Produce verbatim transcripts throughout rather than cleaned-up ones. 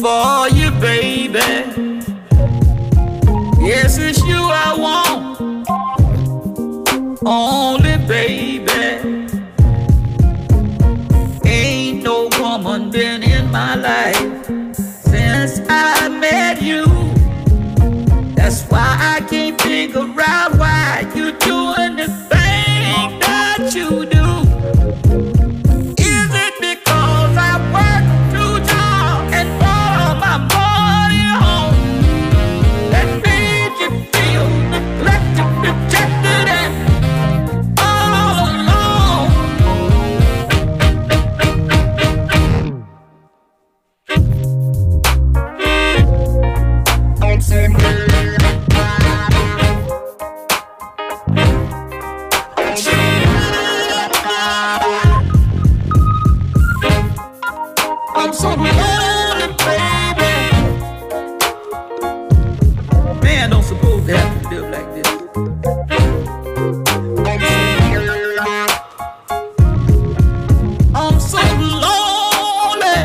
for you, baby. Yes, it's you I want, only baby. Ain't no woman been in my life since I met you. That's why I can't figure out why you doing the thing that you do. Is it because I work too hard and brought my money home that made you feel neglected, rejected, and all alone? Don't say me. I'm so lonely, baby. Man, don't suppose they have to live like this. I'm so lonely.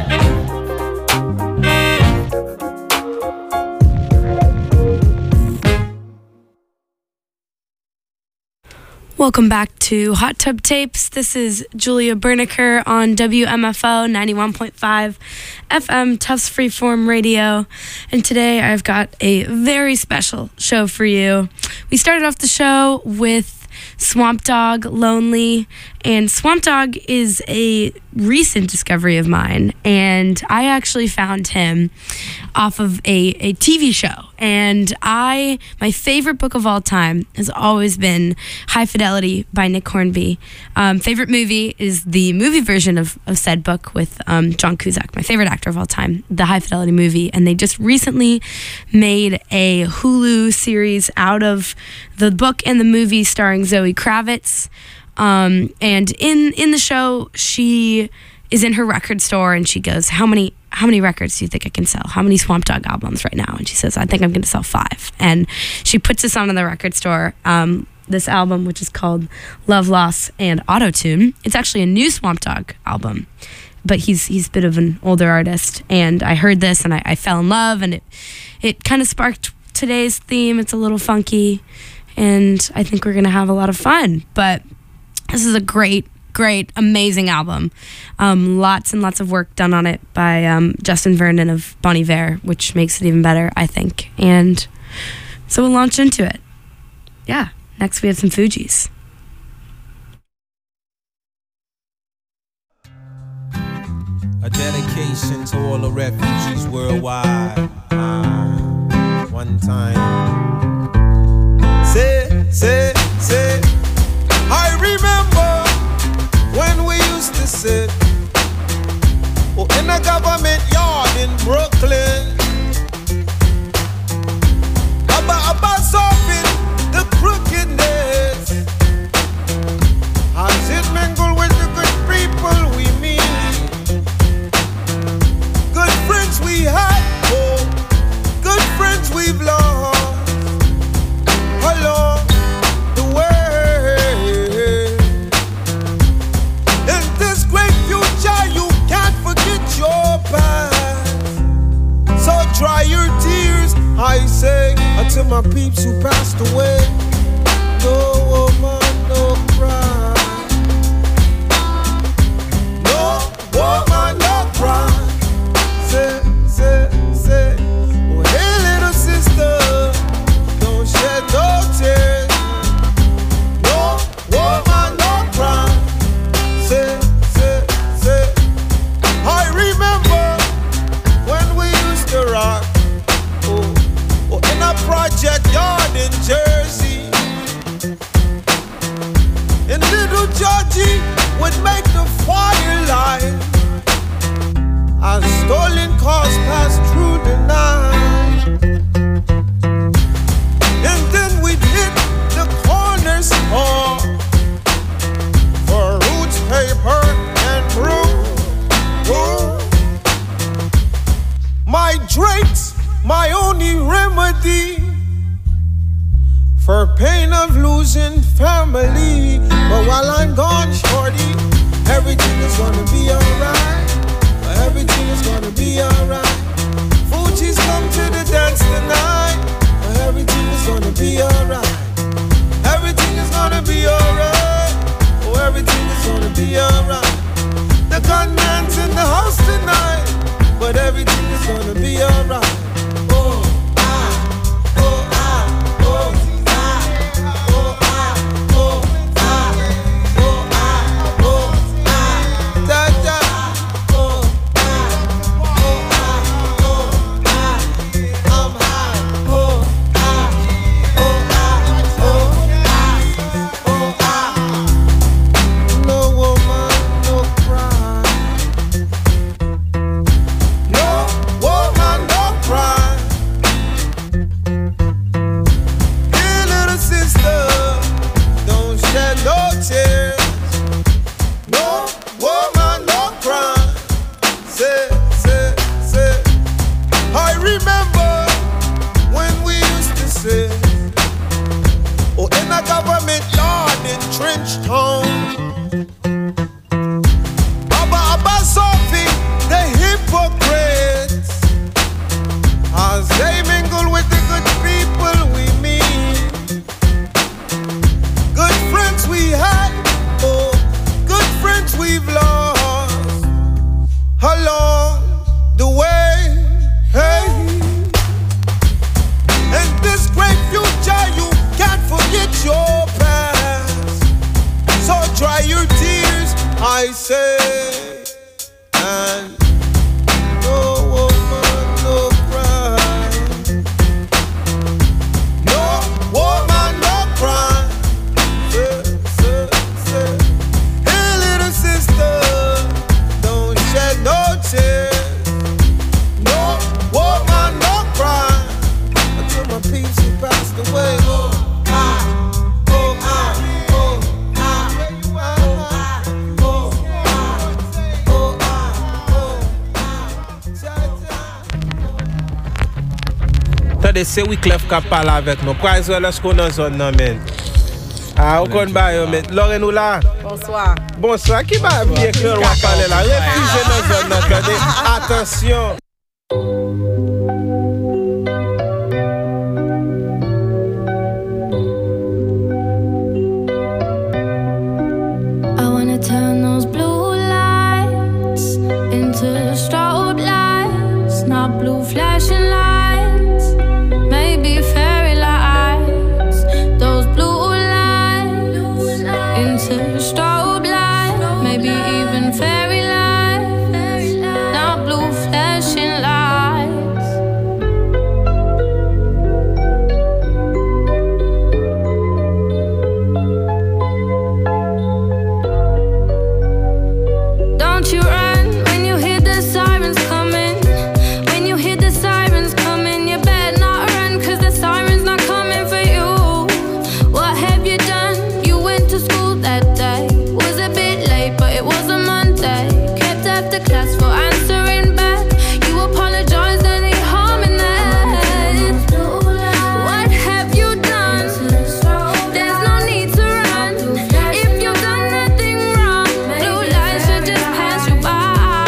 Welcome back to Hot Tub Tapes. This is Julia Berniker on W M F O ninety-one point five F M Tufts Freeform Radio. And today I've got a very special show for you. We started off the show with Swamp Dogg, Lonely. And Swamp Dogg is a recent discovery of mine. And I actually found him off of a, a T V show. And I, my favorite book of all time has always been High Fidelity by Nick Hornby. Um, favorite movie is the movie version of, of said book with um, John Cusack, my favorite actor of all time, the High Fidelity movie. And they just recently made a Hulu series out of the book and the movie starring Zoe Kravitz. Um, and in, in the show, she is in her record store and she goes, how many how many records do you think I can sell? How many Swamp Dogg albums right now? And she says, I think I'm going to sell five. And she puts this on in the record store, um, this album, which is called Love, Loss, and Autotune. It's actually a new Swamp Dogg album, but he's he's a bit of an older artist. And I heard this and I, I fell in love, and it, it kind of sparked today's theme. It's a little funky, and I think we're going to have a lot of fun. But this is a great, great, amazing album. Um, lots and lots of work done on it by um, Justin Vernon of Bon Iver, which makes it even better, I think. And so we'll launch into it. Yeah, next we have some Fugees. A dedication to all the refugees worldwide. Uh, one time. Say, say, say, I remember when we used to sit oh, in a government yard in Brooklyn, about, about solving the crookedness, as it mingle with the good people we meet, good friends we had, oh, good friends we've lost along the way. In this great future, you can't forget your past. So dry your tears, I say, to my peeps who passed away. No woman, no cry. No woman, no cry. Say, say, say, oh hey little sister, don't shed no tears. No woman, no cry. Say, say, say, I remember when we used to rock, oh, oh in a project yard in Jersey. And little Georgie would make the fire light as stolen cars passed through the night. And then we'd hit the corner store for roots, paper, and brew. Ooh. My drinks, my only remedy for pain of losing family. But while I'm gone, shorty, everything is gonna be alright. Everything is gonna be alright. friends in the house tonight, but everything is gonna be alright. Oh, ah, oh, ah, oh, ah, oh, ah, oh, ah, oh, ah, oh, ah, da, da, oh, ah, oh, ah, oh, ah, I'm high, oh, ah, oh, ah, oh, ah, oh, ah. No woman, no cry. No woman, no cry. Dear little sister, don't shed no tears. No woman, no cry. Say, say, say. I remember when we used to say, oh, in a government yard in Trenchtown, Abba Abba Sophie, the hypocrites, as they mingle with the good people we meet. Good friends we had, oh, good friends we've lost along the way. Hey, in this great future, you can't forget your past. So dry your tears, I say, and no woman, no cry. No woman, no cry. Say, say, say. Hey, little sister, don't shed no tears. No woman, no cry. Until my peeps who passed away. Oh, ah, oh, ah, oh, ah, where you at? Oh, ah, oh, ah, oh, ah, cha, cha. Tade se Wyclef ka pala avek nou. Kwa ezwe lè sko nan zon nan men. Ah, ou kon ba yo men. Lore nou la? Bonsoir. Bonsoir. Ki ba biye kre wap pale la? Refuge nan zon nan kade. Atensyon. I wanna turn those blue lights into strobe lights, not blue flashing lights, maybe fairy lights. Those blue lights into strobe lights, maybe even fairy lights, not blue flashing lights. Don't you run when you hear the sirens coming. When you hear the sirens coming, you better not run, cause the sirens not coming for you. What have you done? You went to school that day. Was a bit late, but it was a Monday. Kept after class for answering back. You apologized, any harm in that? What have you done? There's no need to run. If you've done nothing wrong, blue lights should just pass you by.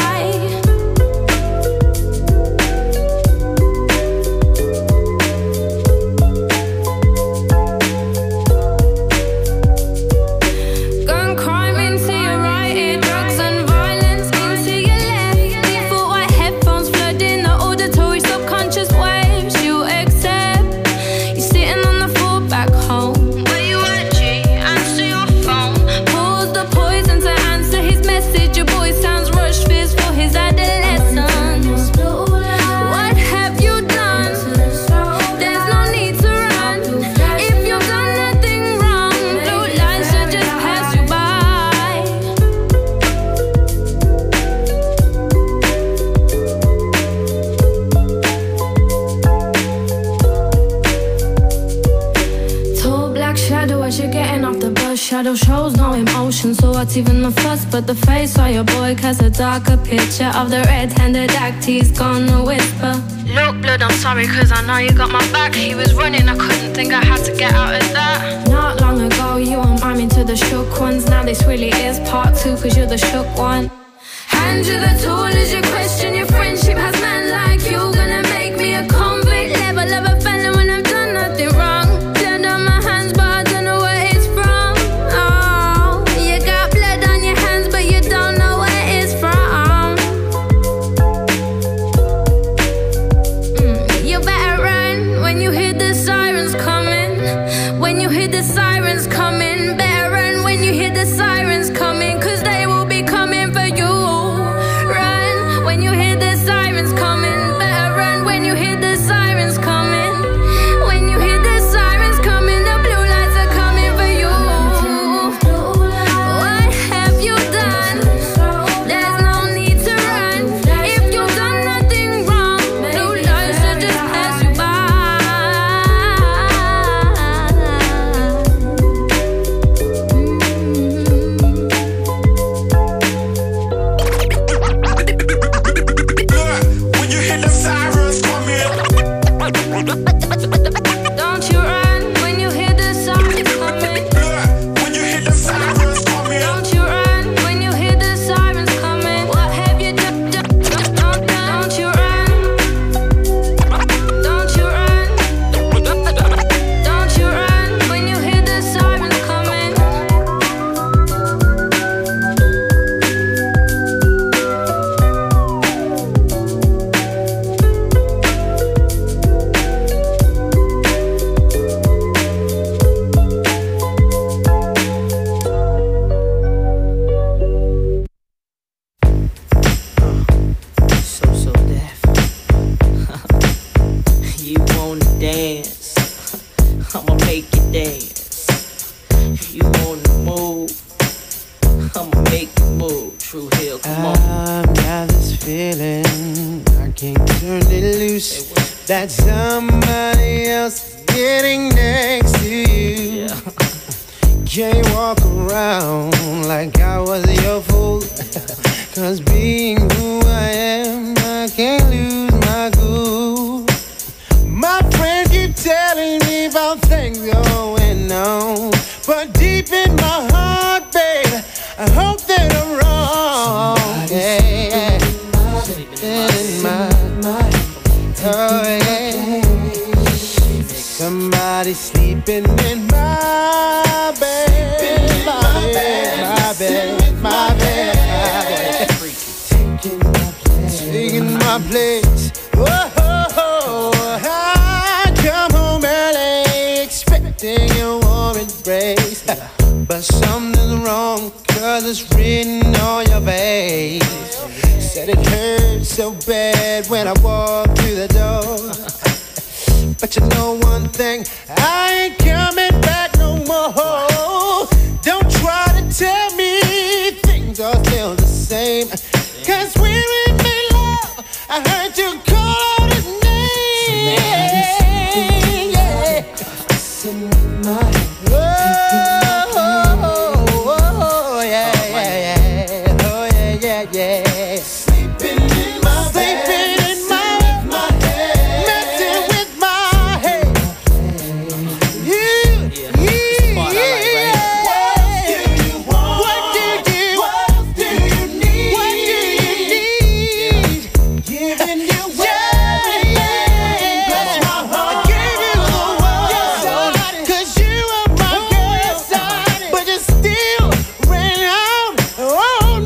Gun crime into your right ear, drugs and violence into your left. Default white headphones flooding the auditory subconscious waves you accept. You're sitting on the floor back home. Where you at, G? Answer your phone. Pause the poison to answer his message. Your boy sounds rushed fizz for his adolescence. What have you done? There's no need to run. If you've done nothing wrong, blue lights should just pass you by. Tall black shadow as you're getting off the bus. Shadow shows no emotion, so what's even the fuss? But the face of your boy casts a darker picture of the red-handed act he's gonna whisper. Look, blood, I'm sorry, cause I know you got my back. He was running, I couldn't think I had to get out of that. Not long ago, you were miming to the shook ones. Now this really is part two, cause you're the shook one. Hand you the tool as you question your friendship. Has men like you gonna make me a convict? Level of a felon when I've done nothing wrong. Blood on my hands, but I don't know where it's from. Oh, you got blood on your hands, but you don't know where it's from. got this feeling I can't turn it loose. That somebody else is getting next to you. Can't walk around like I was your fool. Cause being who I am, I can't lose my cool. My friends keep telling me about things going on, but deep in my heart, babe, I hope that I'm wrong. Yeah, yeah. In my, oh yeah. Somebody sleeping in my bed, my bed, my bed, my bed, my bed. Taking my place, taking my place. Oh, oh, oh. I come home early, expecting a warm embrace, but something's wrong, cause it's written on your face. Said it hurt so bad when I walked through the door. But you know one thing, I ain't coming back no more. Don't try to tell me things are still the same, cause when we made love, I heard you call his name. Yeah. Oh, oh, oh, yeah, yeah, yeah. Oh, yeah, yeah, yeah. Sleeping in my bed. Sleeping in my, my head. Messing with my head. You, yeah, you, yeah. Like what do you want? What do you, what do you need? What do you need? Yeah. Giving you everything. That's my heart. I gave you the world. Cause you are my girl. But you still ran out on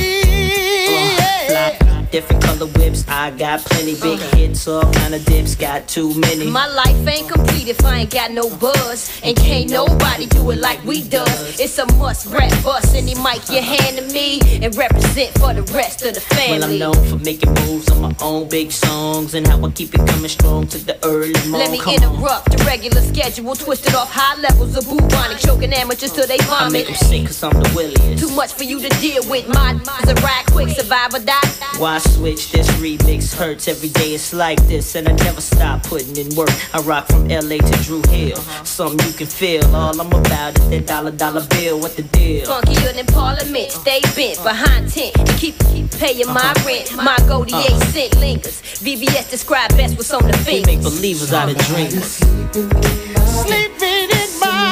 me. Yeah. Different color whips, I got plenty. Big hits, all kind of dips, got too many. My life ain't complete if I ain't got no buzz, and can't nobody do it like we does. It's a must, rap bust any mic you hand to me, and represent for the rest of the family. Well, I'm known for making moves on my own big songs, and how I keep it coming strong to the early morning. Let me interrupt the regular schedule, twisted off high levels of bubonic, choking amateurs till they I make vomit. them sick cause I'm the williest. Too much for you to deal with, my is a ride quick, survive or die. Why switch? This remix hurts every day. It's like this, and I never stop putting in work. I rock from L A to Drew Hill. Something you can feel. All I'm about is that dollar dollar bill. What the deal? Funkier than Parliament, stay bent behind tent and keep keep paying my rent. My goldie Uh. eight cent lingers. V V S describe best what's on the We fingers. make believers out of dreamers. Sleeping in my,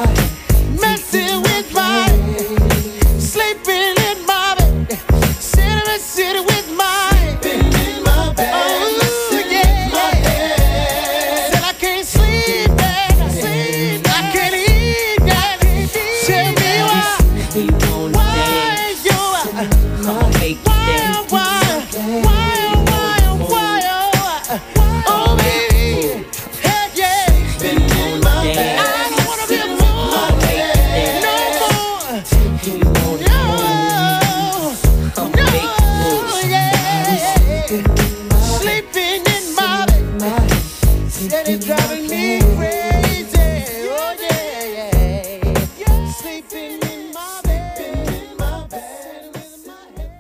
messing with my, sleeping in my bed, sitting and sitting with my, sleeping in my bed, oh yeah, yeah. Said I can't sleep, man, sleep, I can't eat, can't eat. Tell me why, You wanna why dance? you, I'ma make you why, dance. why, why, why, why, oh, oh baby, hey yeah. You wanna dance? I don't wanna be a fool I'ma make you no dance. more. You wanna dance? No, I'ma make you no, move. yeah. Sleeping in my bed, said it's driving me crazy. Oh yeah, yeah. Sleeping in my bed, in my bed, with my head.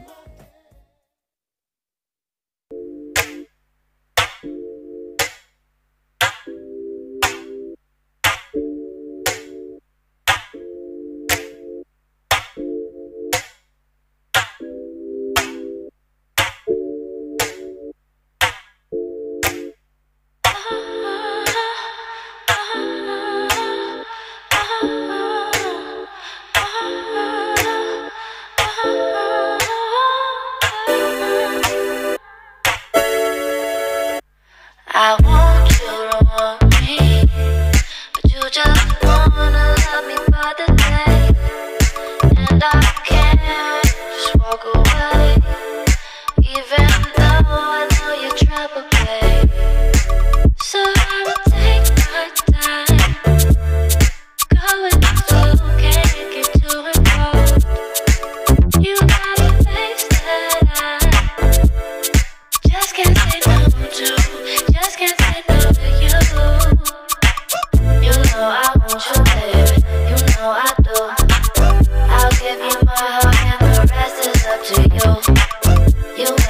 I want you to want me, but you just wanna love me for the day, and I can't just walk away, even though I know you're trouble, babe. So I will take my time, going slow, can't get too involved. You got a face that I just can't say no to. Just can't say no to you. You know I want you, baby. You know I do. I'll give you my heart and the rest is up to you.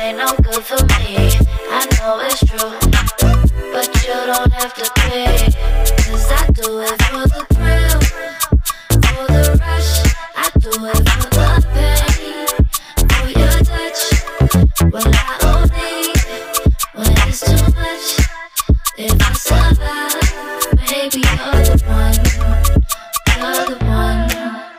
ain't no good for me. I know it's true, but you don't have to pay. Cause I do it for the thrill, for the rush. I do it for the pain, for your touch. Well, I only when it's too much. If I survive, maybe you're the one, you're the one.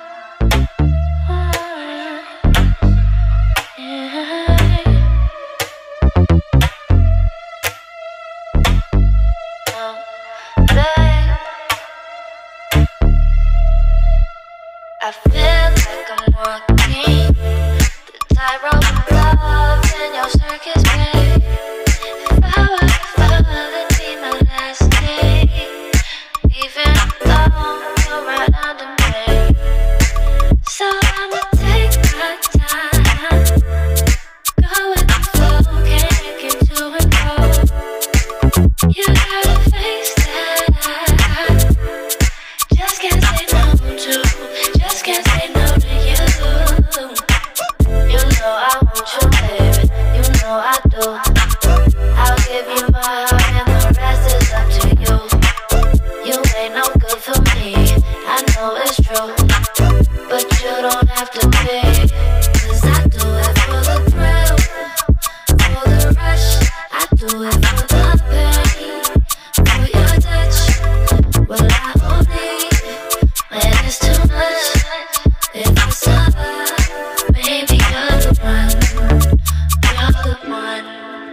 I feel like I'm walking the tightrope of love in your circus play. If I were to fall, it'd be my last day. Even though you're right under me, so I'ma take my time, go with the flow, can't get to and fro. You gotta face that, just can't say no to. Just can't say no to you. You know I want you, baby. You know I do. I'll give you my heart and the rest is up to you. You ain't no good for me. I know it's true, but you don't have to pay. Cause I do it for the thrill, for the rush. I do it for the pain, for your touch. Well, I only when it's too much. If I survive, maybe you're the one, you're the one.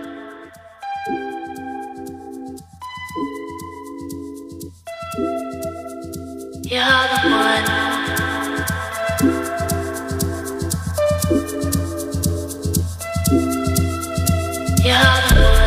You're the one. You're the one.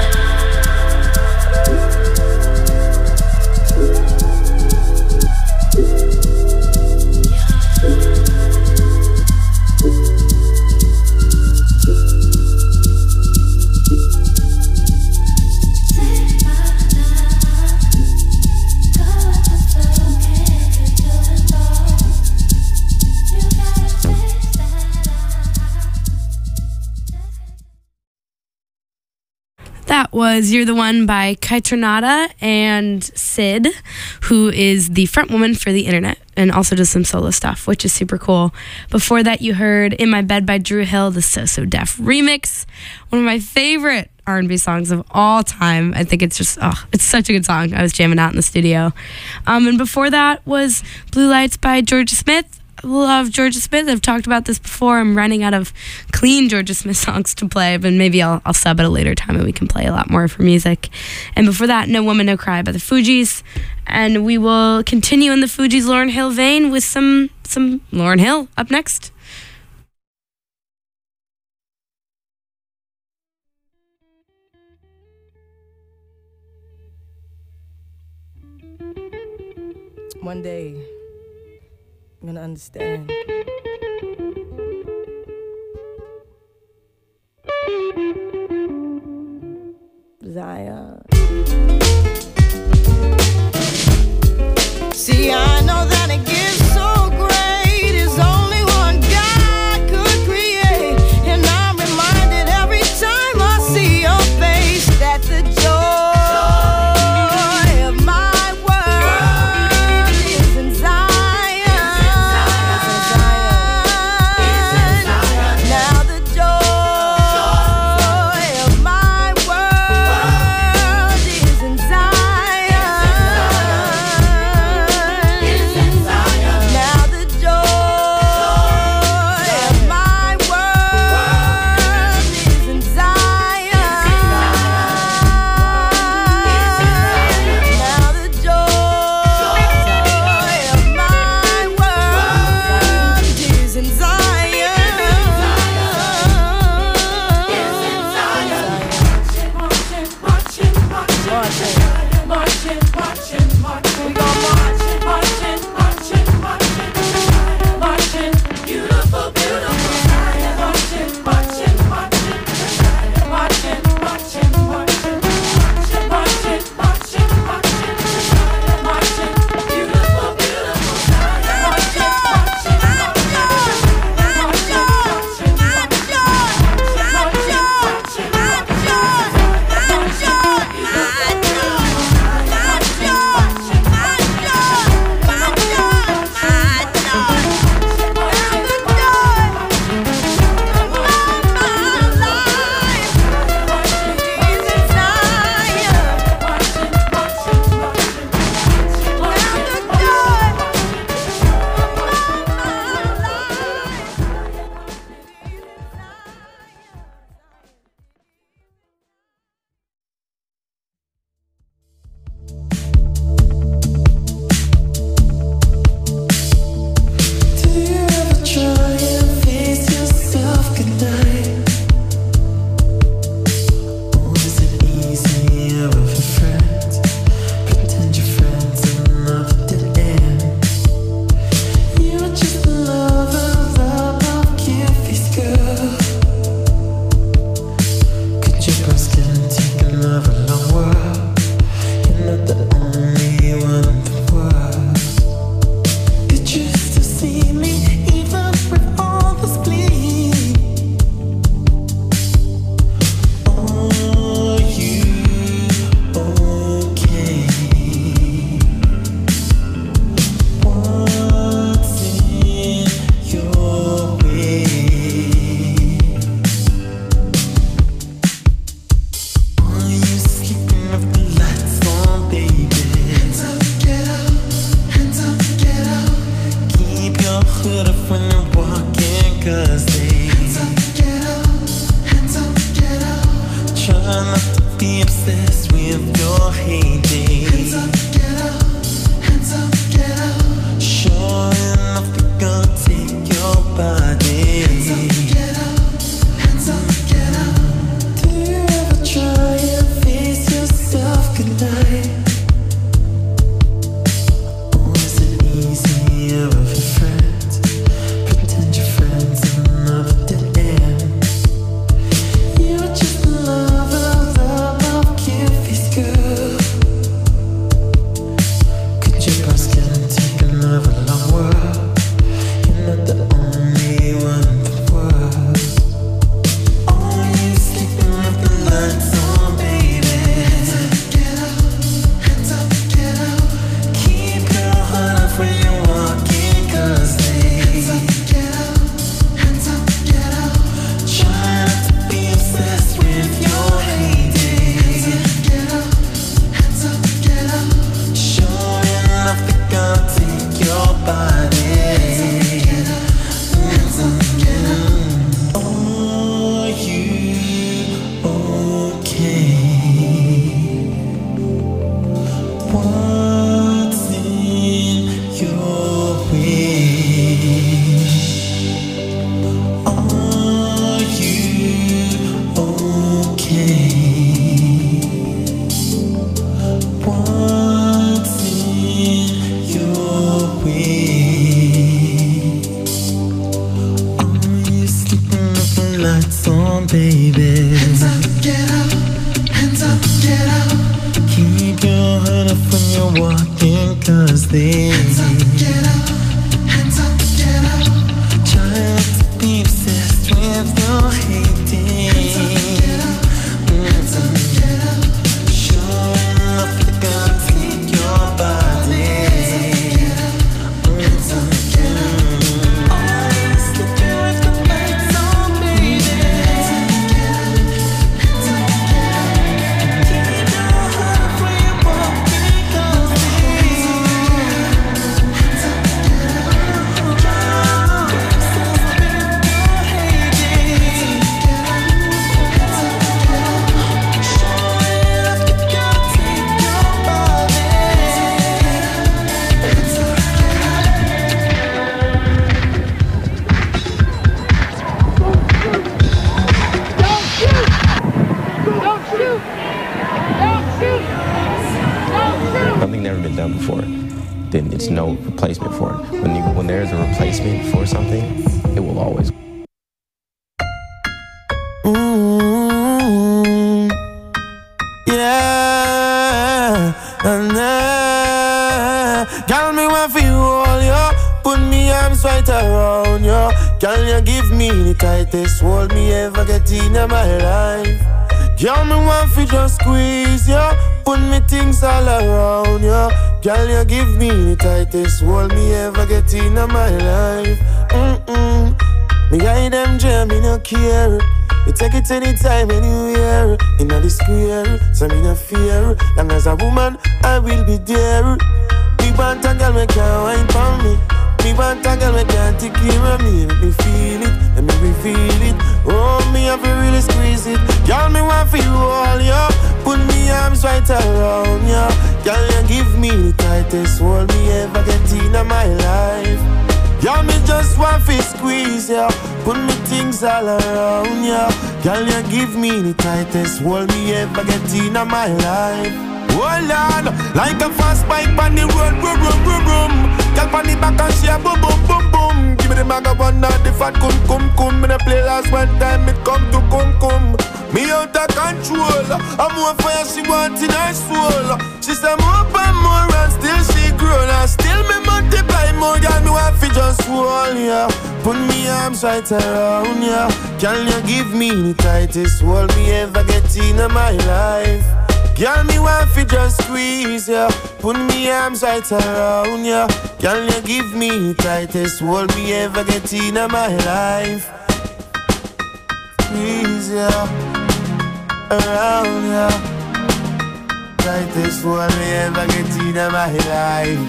That was You're the One by Kaitranada and Sid, who is the front woman for the internet and also does some solo stuff, which is super cool. Before that, you heard In My Bed by Drew Hill, the So So Def remix. One of my favorite R and B songs of all time. I think it's just, oh, it's such a good song. I was jamming out in the studio. Um, and before that was Blue Lights by Georgia Smith. Love Georgia Smith. I've talked about this before. I'm running out of clean Georgia Smith songs to play, but maybe I'll, I'll sub at a later time and we can play a lot more of her music. And before that, No Woman, No Cry by the Fugees. And we will continue in the Fugees' Lauryn Hill vein with some, some Lauryn Hill up next. One day, I'm gonna understand. Zion. See, I know that it gives so great is only one God could create, and I'm reminded every time I see your face that the joy of my world is in Zion. be obsessed with your heyday. Hands up, get out. Hands up, get out. Sure enough, we gon' take your body. Hands up, get out. Hands up, get out. Do you ever try and face yourself goodnight? Or is it easier if your friends pretend your friends in another dead end? You're just a lover, love of Kiffy's girl. Could you pass and take another long world? You're not the only one in the world. Are you sleeping with the lights on, baby? Hands up, get out. Hands up, get out. Keep your heart up when you're walking, 'cause they hands up, get out. Hands up, get out. Try not to be obsessed with your heyday. Hands up, get out. Hands up, get out. Sure enough, they gon' take your body. Hands up, get out. Are you okay? What's in your way? Are you okay? What's in your way? Are you sleeping with the lights on, baby? Hands up, get out. Hands up, get out. Keep your head up when you're walking, 'cause they hands up, get out. Hands up, get out. Try not to be obsessed with your heyday. Hands up, get out. Hands up, get out. Sure enough, they're gonna take your body. Hands up, get out. Are you sleeping with the lights on, baby? Hands up, get out. Hands up, get out. Keep your heart up when you're walking, 'cause they hands up, get out. Try not to be obsessed with your heyday. Hands up, get out. Hands up, get out. Sure enough, they're gonna take your body. Hands up, get out. Hands up, get out. Something never been done before, then it's no replacement for it. When you when there's a replacement for something, it will always. Mm, yeah, and uh, girl, me want for you all, yo. Put me arms right around you. Girl, you give me the tightest hold me ever get in my life. Girl, me want for just squeeze you. Put me things all around you. Girl, you give me the tightest hold me ever get in my life. Mm-mm. Me guide them jam, me no care. You take it anytime, anywhere. Inna the square, so me no fear. Long as a woman, I will be there. Me want a girl, me can't wine for me. Me want a girl, me can't take care of me. Let me feel it, let me feel it. Oh, me have to really squeeze it. Girl, me want for you all, yo. Put me arms right around you. Girl, you give me the tightest hold me ever get in my life. Girl, me just want to squeeze ya. Put me things all around ya. Girl, you give me the tightest hold me ever get in my life. Hold on, like a fast bike on the road, room, room, room, room. Girl, on the back and she a boom, boom, boom, boom. Give me the maga one, not the fat cum, cum, cum. Me the play last one time, it come to cum, cum. Me out of control. I'm more fire, she want in her soul. She say more and more and still she grown. And still me multiply more, girl, me want fi just hold ya. Put me arms right around ya. Can you give me the tightest hold me ever get in my life? Girl, me want fi just squeeze ya. Put me arms right around ya. Can you give me the tightest hold me ever get in my life? Squeeze ya around ya. Tightest hold me ever get in my life.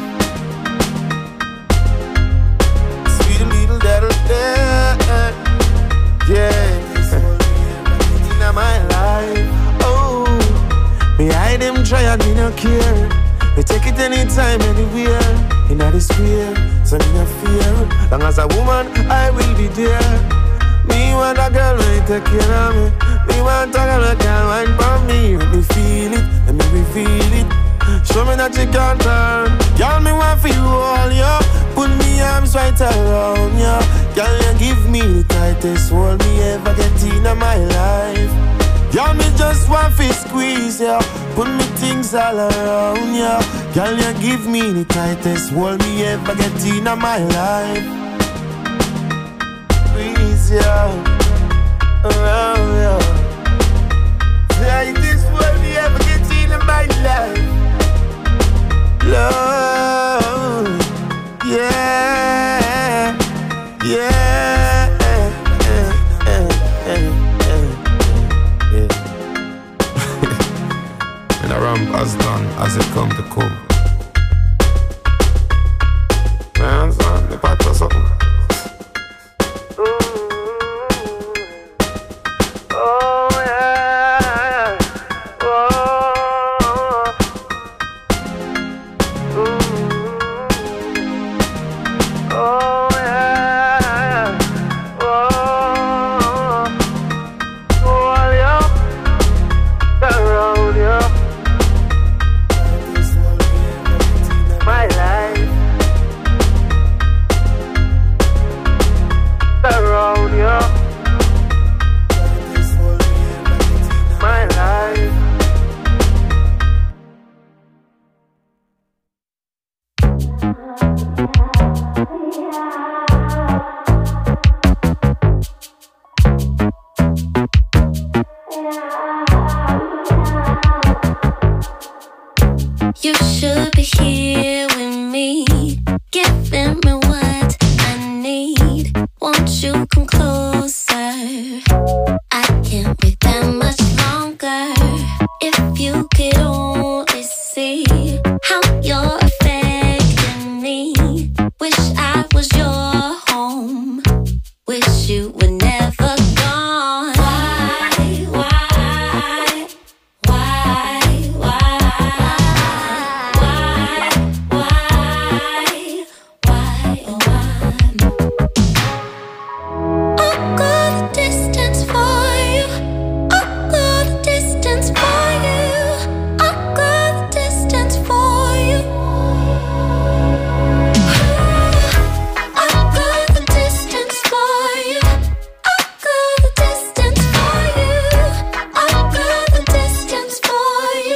Sweet little little day, yeah. Tightest hold me ever get in my life. Oh. care. We take it anytime, anywhere. In a despair, so me no fear. Long as a woman, I will be there. Me want a girl when you take care of me. Me want a girl that can wine for me. Let me feel it, let me reveal it. Show me that you can turn. Girl, me want for you all, yo. Put me arms right around you. Girl, you give me the tightest hold me ever get in my life. Girl, me just want to squeeze you. Put me things all around you. Girl, you give me the tightest hold me ever get in my life. Squeeze you around you. Tightest hold me ever get in my life. Love, yeah, yeah, And the ramp has done as it come to come. Man, son, the part or something. Oh yeah, oh. Oh yeah, oh, all you, around you, my life, around you, my life. You should be here with me, giving me what I need. Won't you come closer? I can't wait that much longer. If you could only see how you're affecting me. Wish I was your home. Wish you were never gone. Why, why, why, why, why, why, why, why? I'll go the distance for you. I'll go the distance for you. I'll go the distance for you. I'll go the distance for you. I'll go the distance for you. I'll go the distance for you.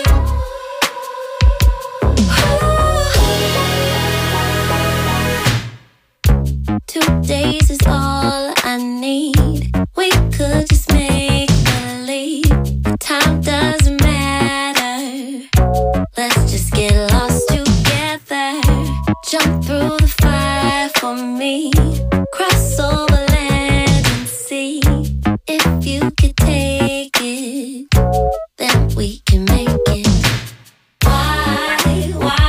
Two days is all I need. We could just make believe the time doesn't matter. Let's just get lost together. Jump through the fire for me. Cross over land and sea. If you could take it, then we can make it. Why, why,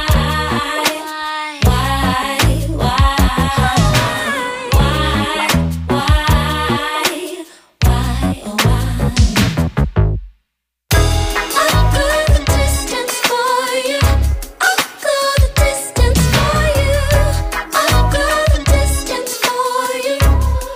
why, why, why, why, why, why? I'll go the distance for you. I'll go the distance for you. I'll go the distance for you.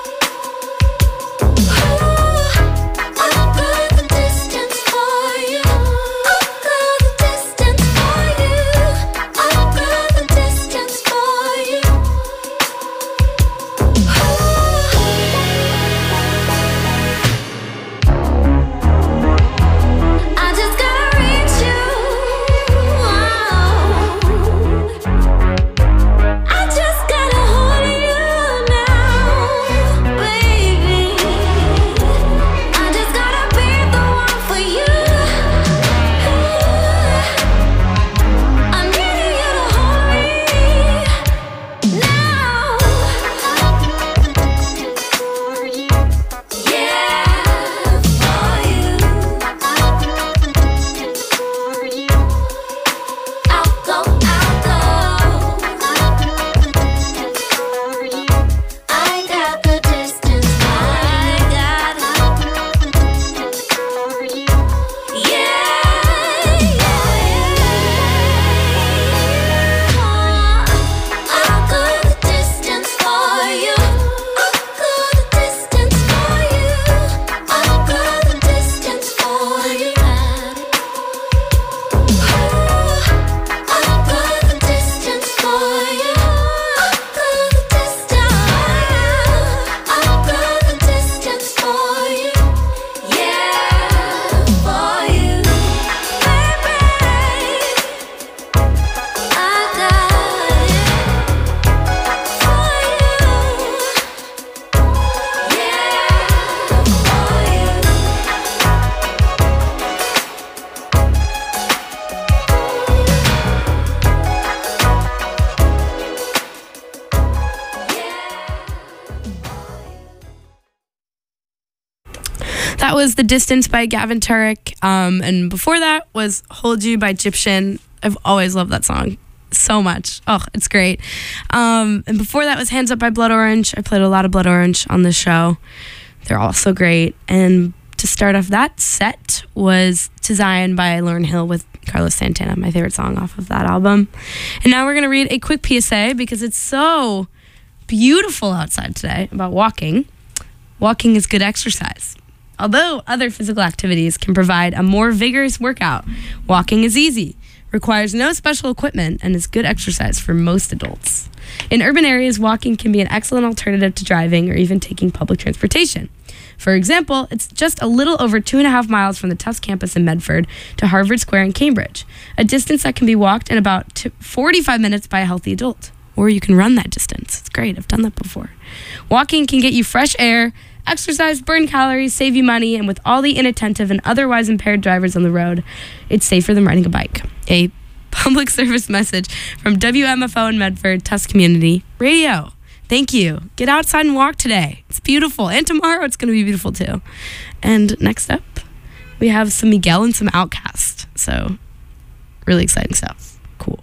that was The Distance by Gavin Turek. Um, and before that was Hold You by Egyptian. I've always loved that song so much. Oh, it's great. Um, and before that was Hands Up by Blood Orange. I played a lot of Blood Orange on this show. They're also great. And to start off that set was To Zion by Lauryn Hill with Carlos Santana, my favorite song off of that album. And now we're going to read a quick P S A because it's so beautiful outside today about walking. Walking is good exercise. Although other physical activities can provide a more vigorous workout, walking is easy, requires no special equipment, and is good exercise for most adults. In urban areas, walking can be an excellent alternative to driving or even taking public transportation. For example, it's just a little over two and a half miles from the Tufts campus in Medford to Harvard Square in Cambridge, a distance that can be walked in about forty-five minutes by a healthy adult. Or you can run that distance. It's great. I've done that before. Walking can get you fresh air, exercise, burn calories, save you money, and with all the inattentive and otherwise impaired drivers on the road, it's safer than riding a bike. A public service message from W M F O in Medford, Tufts Community Radio. Thank you. Get outside and walk today. It's beautiful. And tomorrow it's going to be beautiful too. And next up, we have some Miguel and some Outkast. So, really exciting stuff. Cool.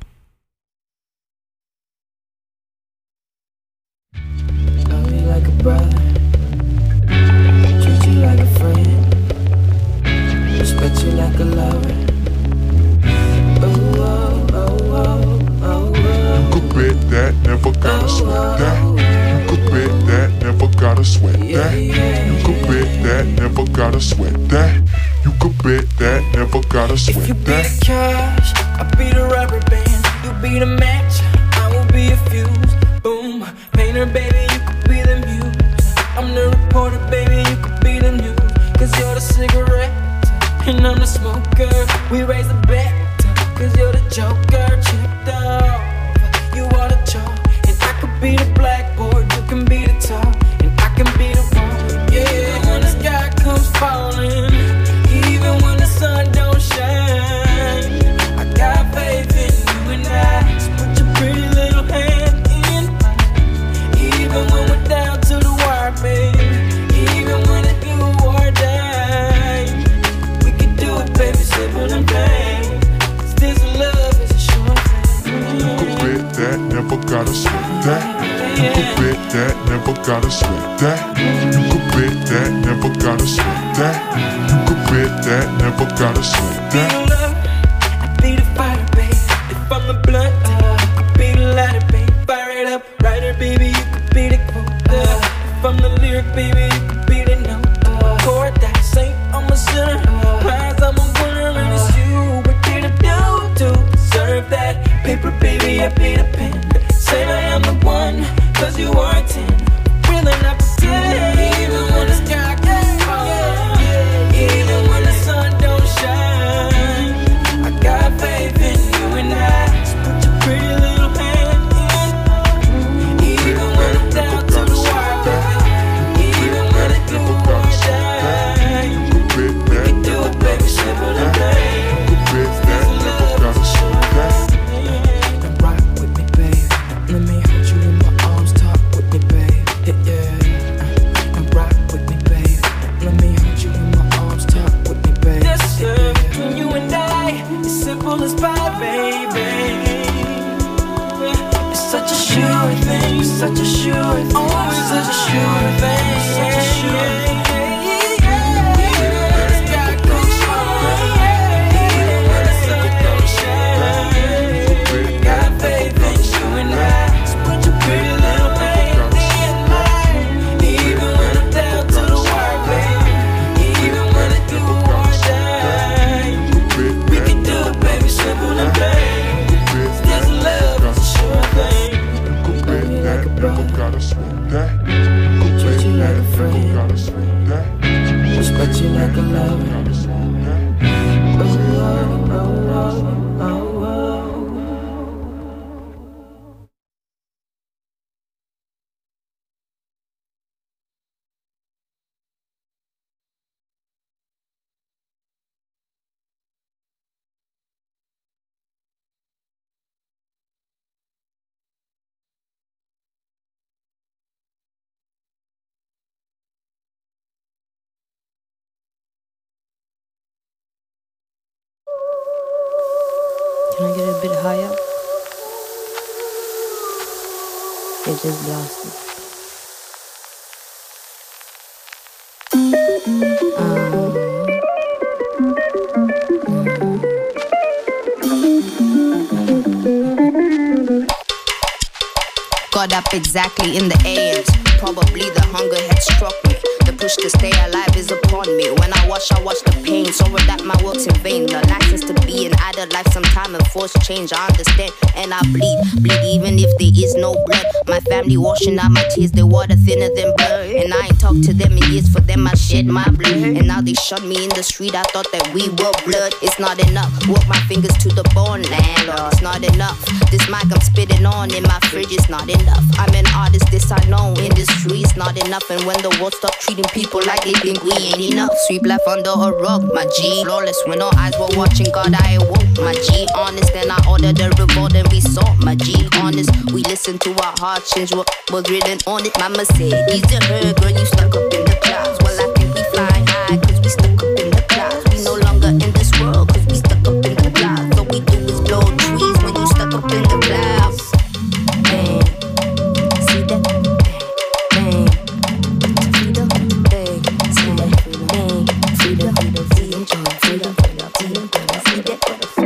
Love me like a brother. Treat you like a friend. Respect you like a lover. Oh, oh, oh, oh, oh, oh. You could bet that, never gotta sweat that. You could bet that, never gotta sweat that. You could bet that, never gotta sweat that. You could bet that, never gotta sweat that. If you be the cash, I'll be the rubber band. You be the match, I will be a fuse. Boom, painter, baby, you could be the muse. I'm the reporter, baby, you could be the news. Cause you're the cigarette, and I'm the smoker. We raise the bet, cause you're the joker. Chipped off, you are the chalk. And I could be the blackboard, you can be the top. And I can be the one, yeah. When the sky comes falling, even when the sun don't shine, I got faith in you and I. So put your pretty little hand in mine. Even when we're down to the wire, baby. Even when it's do or die, we can do it, baby, simple and plain. Cause this love is a short thing. You could bet that, never gotta sweat that. You could bet that, never gotta sweat that. You could bet that, never gotta sweat that. You could bet that, never gotta sweat that. I be the fire, baby. If I'm the blunt, I be the lighter, baby. Fire it up, writer, baby, you could be the quote. If I'm the lyric, baby, you could be the note. Chord that saint, I'm a sinner. Prize, I'm a winner, and it's you. What did I do to deserve that? Paper, baby, I be the pen. Say I am the one, cause you are a ten. Really not pretend. Even when the sky gets falling, even when the sun don't shine, I got faith in you and I. So put your pretty little hand in. Even when I'm down to the wire, baby. Even when I do or die, we can do it, baby, simple and plain. This love is a short thing. And rock with me, baby. Let me hold you in my arms, talk with me, baby. Yeah, yeah. And rock with me, baby. Let me hold you in my arms, talk with me, baby. This love between you and I is simple as pie, baby. It's such a sure thing, such a sure thing, always such a sure thing, such a sure thing. Never gotta sweat that. You could bet that, never gotta sweat Can I get a bit higher? It just blasted. Got up exactly in the A Ms. Probably the hunger had struck me. The push to stay alive is upon me. When I watch, I watch the pain. Sorry that my work's in vain. The license to be an adult life sometime and force change. I understand and I bleed. Bleed even if there is no blood. My family washing out my tears. They water thinner than blood. And I ain't talked to them in years. For them I shed my blood. And now they shot me in the street. I thought that we were blood. It's not enough. Work my fingers to the bone, landlord. It's not enough. This mic I'm spitting on in my fridge is not enough. I'm an artist, this I know. Industry is not enough. And when the world stop treating people like they think we ain't enough. Sweep life under a rug, my G. Flawless when our eyes were watching, God I awoke, my G. Honest, and I ordered the revolt and we saw, my G. Honest, we listened to our hearts change what was written on it. Mama said, these are her, girl, you stuck up in the clouds. Well, I think we flying high, cause we stuck up in the clouds. We no longer in this world, cause we stuck up in the clouds. All we do is blow trees when you stuck up in the clouds. Man, see that? Man, freedom, hey, see that? Man, freedom, freedom, freedom, freedom, freedom, freedom, see that?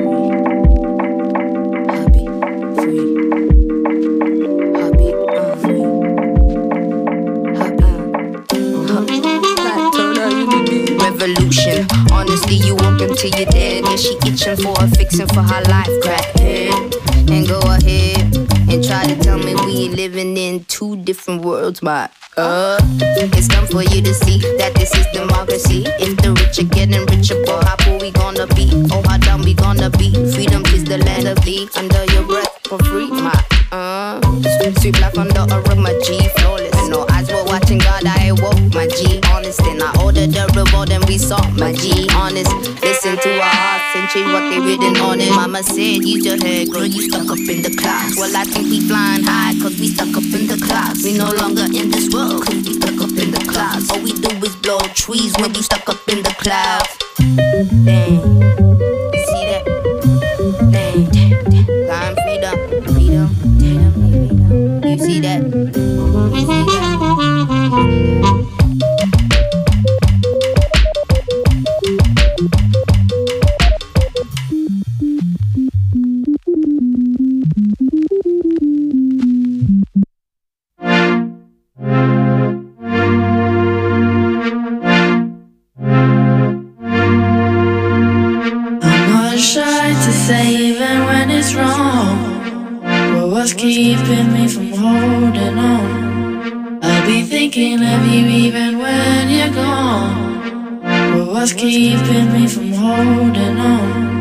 Happy, free, happy, uh, free, happy, uh, revolution. Honestly, you walk until you're dead. Yeah, she itching for a fixing for her life. Crack head and go ahead and try to tell me we ain't living in two different worlds, but uh, it's time for you to see that this is democracy. If the rich are getting richer, boy, how poor we gonna be? Oh, how dumb we gonna be? Freedom is the land of thee. Under your breath for free, my uh, sweep life under a rug, my G. Flawless. And no eyes were watching, God, I awoke, my G. Honest, and I ordered the revolt and we saw, my G. Honest, listen to our hearts and change what they written on it. Mama said, use your head, girl, you stuck up in the clouds. Well, I think we flying high, cause we stuck up in the clouds. We no longer in this world, cause we stuck up in the clouds. All we do is blow trees when we stuck up in the clouds. Dang, you see that? Dang, time freedom, freedom, freedom, freedom. You see that? You see that? Keeping me from holding on. I'll be thinking of you even when you're gone. But what's keeping me from holding on?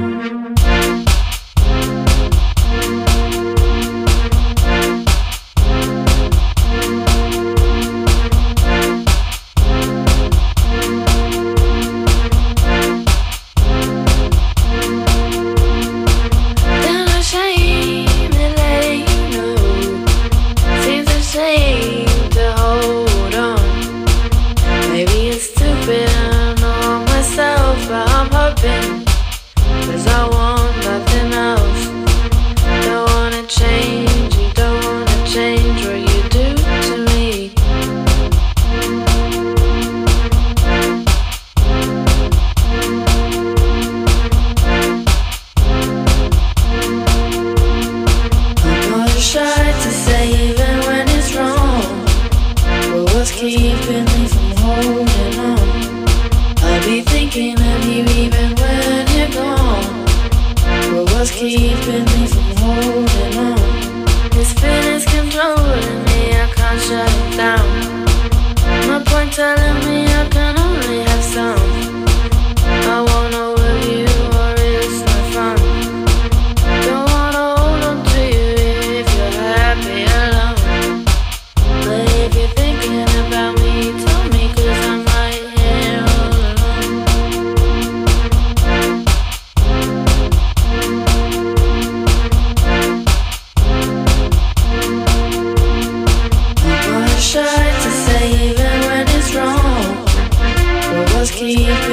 Keep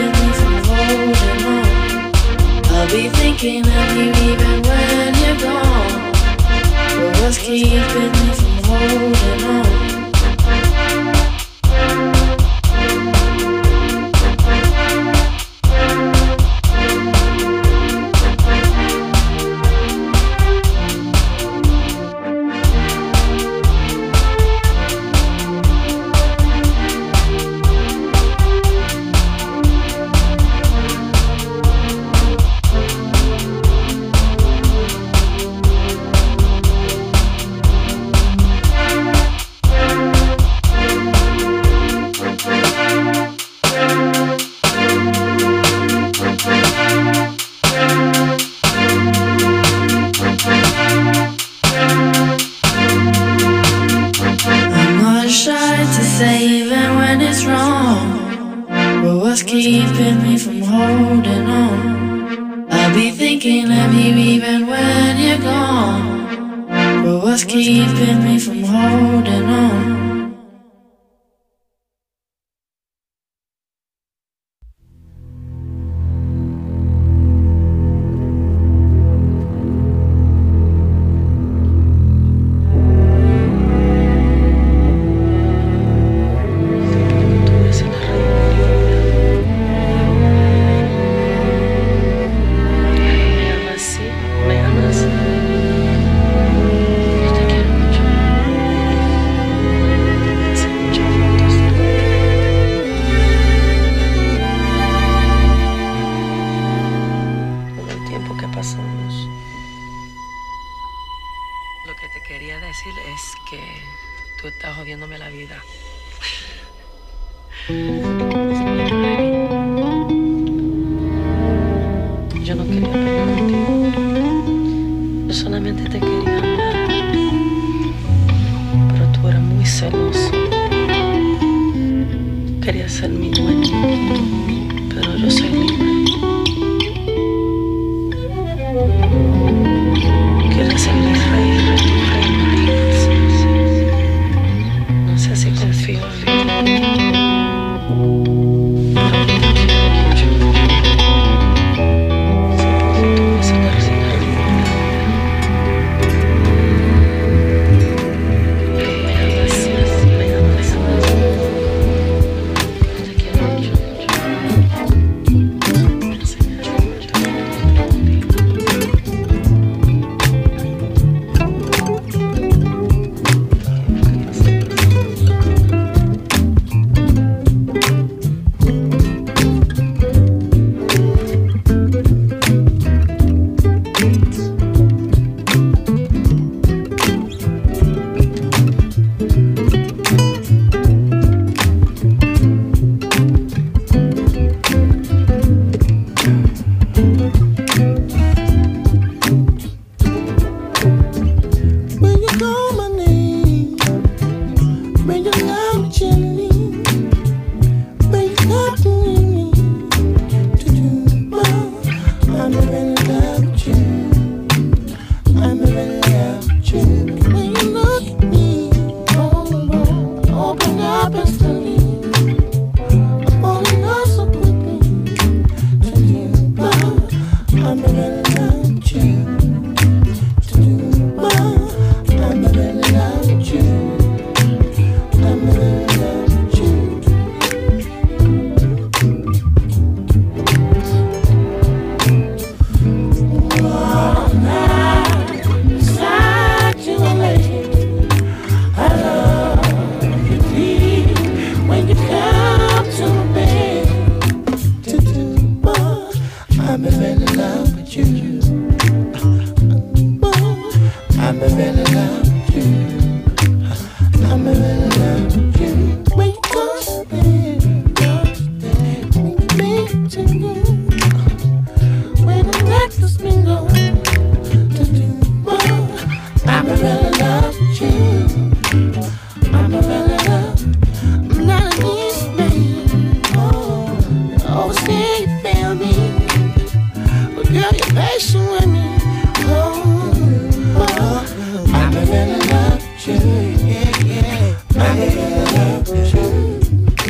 I'll be thinking of you even when you're gone. But what's keeping me from holding on? Keeping me from holding on. I'll be thinking of you even when you're gone. But what's keeping me from holding on?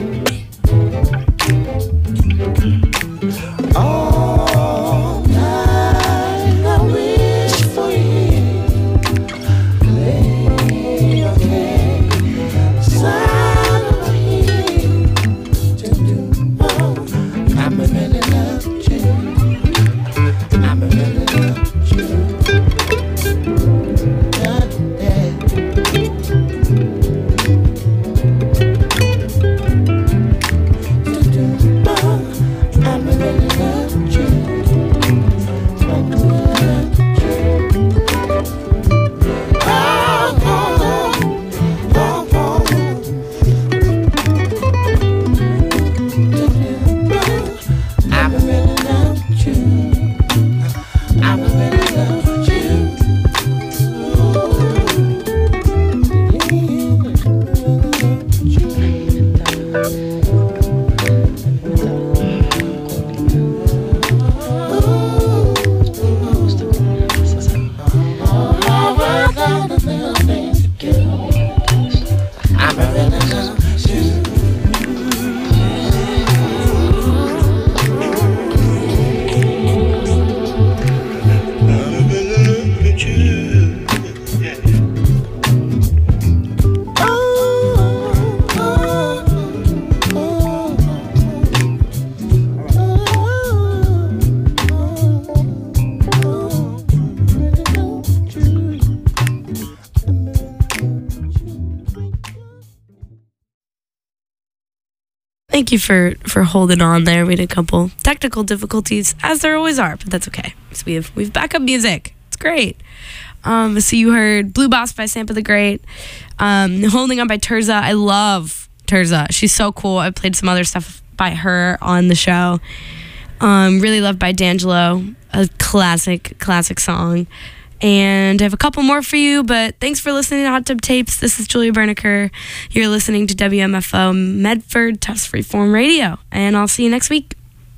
All night. thank you for, for holding on there. We had a couple technical difficulties, as there always are, but that's okay. So we have, we have backup music. It's great. Um, so you heard Blue Boss by Sampa the Great. Um, Holding On by Terza. I love Terza. She's so cool. I played some other stuff by her on the show. Um, really loved by D'Angelo. A classic, classic song. And I have a couple more for you, but thanks for listening to Hot Tub Tapes. This is Julia Berniker. You're listening to W M F O Medford Tufts Freeform Radio, and I'll see you next week.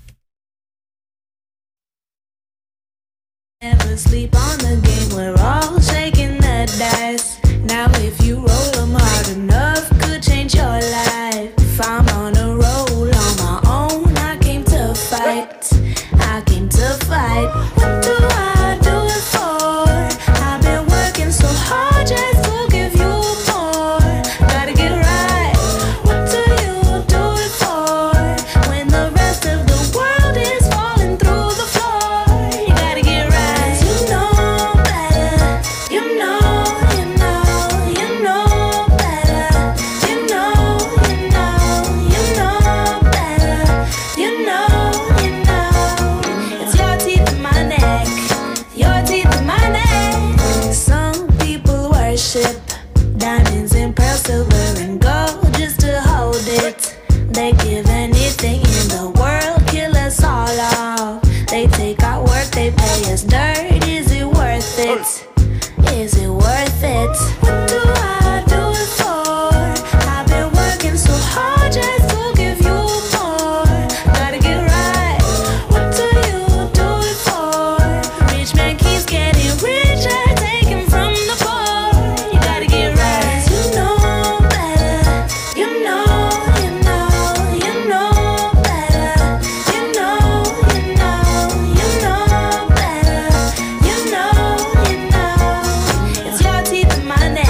Never sleep on the game, we're all shaking the dice. Now if you roll them hard enough, could change your life. If I'm on a roll on my own, I came to fight. I came to fight. What do I do it for? I've been working so hard just to give you more. Gotta get right. What do you do it for? When the rest of the world is falling through the floor, you gotta get right. You know better. You know, you know, you know better. You know, you know, you know better. You know, you know. It's your teeth in my neck. Your teeth in my neck. Some people worship diamonds and pearls, silver and gold just to hold it. They give anything in the world, kill us all off. They take our work, they pay us dirt. Is it worth it? Is it worth it? What do I do it for? I've been working so hard just to give you more. Gotta get right. What do you do it for? Rich man keeps getting richer, taking from the poor. You gotta get right. You know better. You know, you know, you know better. You know, you know, you know better. You know, you know. It's your teeth in my neck.